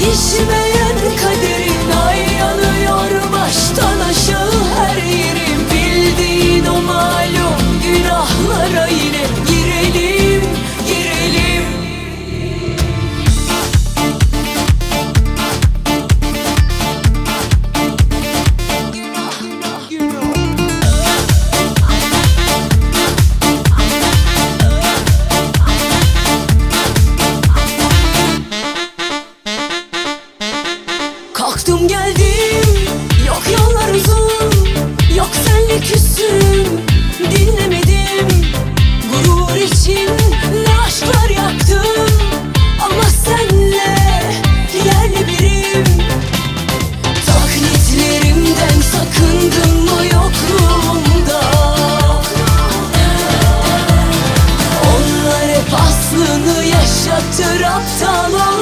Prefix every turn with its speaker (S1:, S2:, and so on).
S1: Değişmeyen kaderin ay yanıyor baştan aşağı her yerim. Bildiğin o malum günahlara yine girelim, girelim. Kalktım geldim, yok yollar uzun, yok senle küsüm, dinlemedim. Gurur için ne aşklar yaktım, ama senle yerle birim. Taklitlerimden sakındım o yokluğumda. Onlar hep aslını yaşatır aptal ol.